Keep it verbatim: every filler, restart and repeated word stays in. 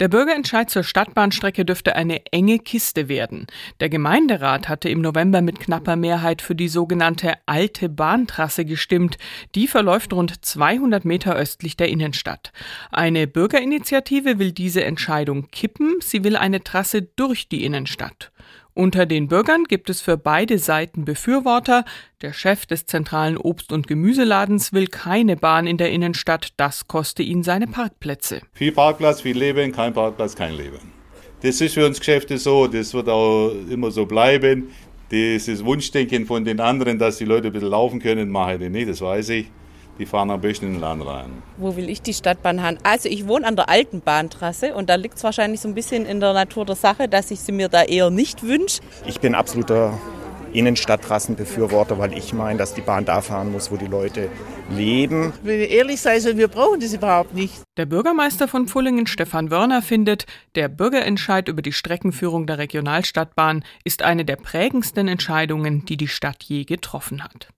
Der Bürgerentscheid zur Stadtbahnstrecke dürfte eine enge Kiste werden. Der Gemeinderat hatte im November mit knapper Mehrheit für die sogenannte Alte Bahntrasse gestimmt. Die verläuft rund zweihundert Meter östlich der Innenstadt. Eine Bürgerinitiative will diese Entscheidung kippen. Sie will eine Trasse durch die Innenstadt. Unter den Bürgern gibt es für beide Seiten Befürworter. Der Chef des zentralen Obst- und Gemüseladens will keine Bahn in der Innenstadt. Das koste ihn seine Parkplätze. Viel Parkplatz, viel Leben, kein Parkplatz, kein Leben. Das ist für uns Geschäfte so, das wird auch immer so bleiben. Dieses Wunschdenken von den anderen, dass die Leute ein bisschen laufen können, mache ich nicht, das weiß ich. Die fahren am besten in den Laden rein. Wo will ich die Stadtbahn haben? Also ich wohne an der alten Bahntrasse und da liegt es wahrscheinlich so ein bisschen in der Natur der Sache, dass ich sie mir da eher nicht wünsche. Ich bin absoluter Innenstadttrassenbefürworter, weil ich meine, dass die Bahn da fahren muss, wo die Leute leben. Wenn ich ehrlich sein soll, wir brauchen das überhaupt nicht. Der Bürgermeister von Pfullingen, Stefan Wörner, findet, der Bürgerentscheid über die Streckenführung der Regionalstadtbahn ist eine der prägendsten Entscheidungen, die die Stadt je getroffen hat.